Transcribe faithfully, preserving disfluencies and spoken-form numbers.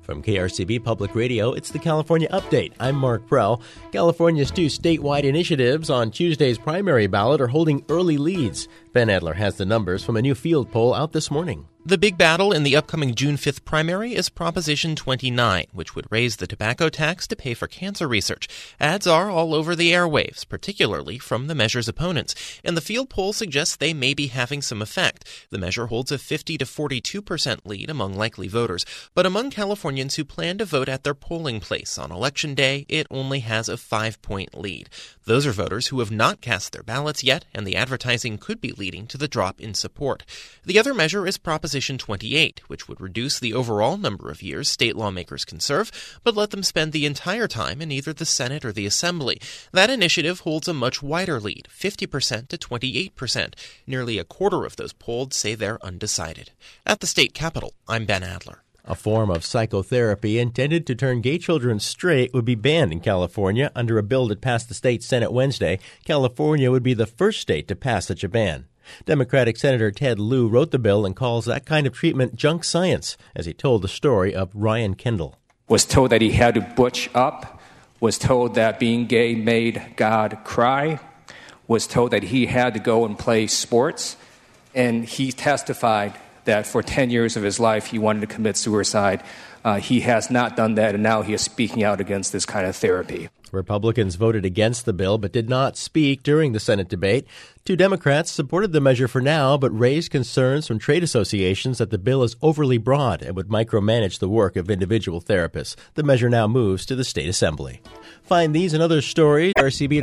From K R C B Public Radio, it's the California Update. I'm Mark Prell. California's two statewide initiatives on Tuesday's primary ballot are holding early leads. Ben Adler has the numbers from a new field poll out this morning. The big battle in the upcoming June fifth primary is Proposition twenty-nine, which would raise the tobacco tax to pay for cancer research. Ads are all over the airwaves, particularly from the measure's opponents, and the field poll suggests they may be having some effect. The measure holds a fifty to forty-two percent lead among likely voters, but among Californians who plan to vote at their polling place on Election Day, it only has a five-point lead. Those are voters who have not cast their ballots yet, and the advertising could be leading to the drop in support. The other measure is Proposition twenty-eight, which would reduce the overall number of years state lawmakers can serve, but let them spend the entire time in either the Senate or the Assembly. That initiative holds a much wider lead, fifty percent to twenty-eight percent. Nearly a quarter of those polled say they're undecided. At the state capitol, I'm Ben Adler. A form of psychotherapy intended to turn gay children straight would be banned in California under a bill that passed the state Senate Wednesday. California would be the first state to pass such a ban. Democratic Senator Ted Lieu wrote the bill and calls that kind of treatment junk science, as he told the story of Ryan Kendall. Was told that he had to butch up, was told that being gay made God cry, was told that he had to go and play sports, and he testified that for ten years of his life he wanted to commit suicide. Uh, he has not done that, and now he is speaking out against this kind of therapy. Republicans voted against the bill but did not speak during the Senate debate. Two Democrats supported the measure for now but raised concerns from trade associations that the bill is overly broad and would micromanage the work of individual therapists. The measure now moves to the state assembly. Find these and other stories at R C B